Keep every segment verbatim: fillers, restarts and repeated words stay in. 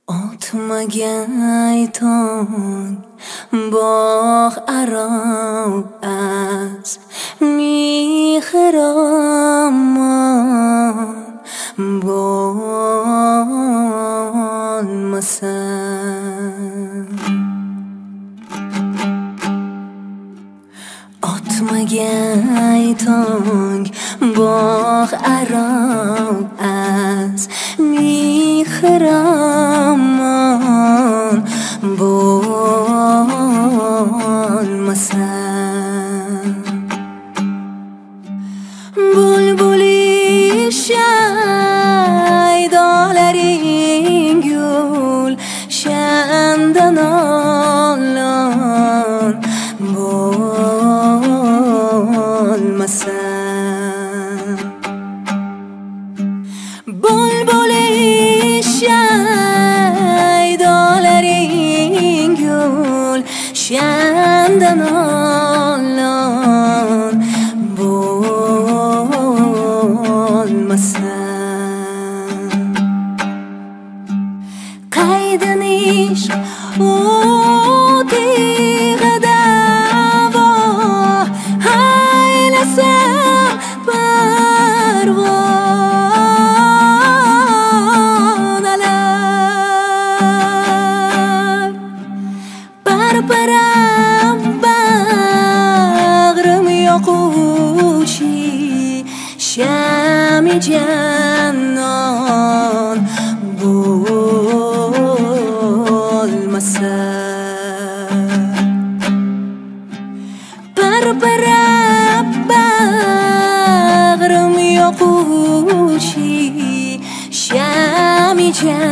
Otmagay tong bog aro az mihramon bolmasan. Otmagay tong bog aro az mihramon bolmasan. Bulbuli shaydolaring gul shandan olon bolmasan. Bulbuli shaydolaring gul shandan olon bolmasan. Qaydan ish o'tiga davo aylasam parvonalar parparam bag'rim yoquvchi shami jannon bo'lmasan. Parparab bag'rim yoquvchi shami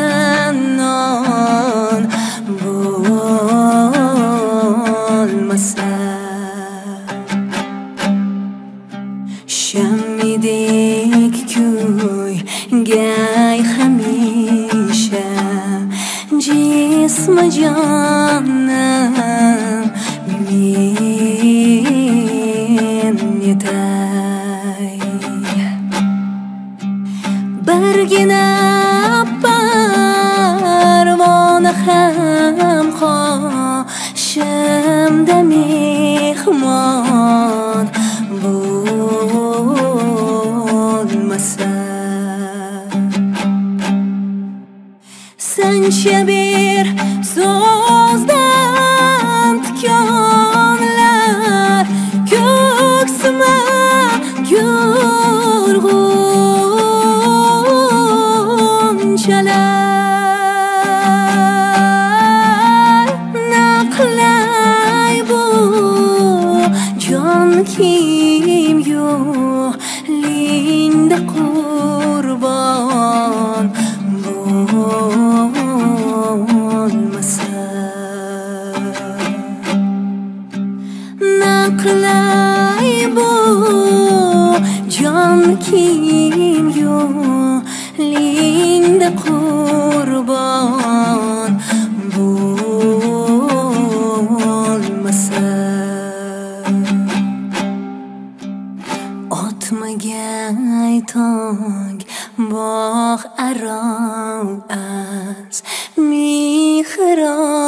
jannon bo'lmasan. Shamidek kuy gay hamisha jism jonim men yetay. Birgina parvona ham qoshimda mehmon bo'lmasan. Sancha bir so'zdan tikonlar ko'ksima gurg'unchalar. Naqlay bu jon kim yo'lingda qurbon bo'lmasan. Naqlay bu jon kim yo'lingda qurbon bo'lmasan. Otmagay tong bog' aro az mihramon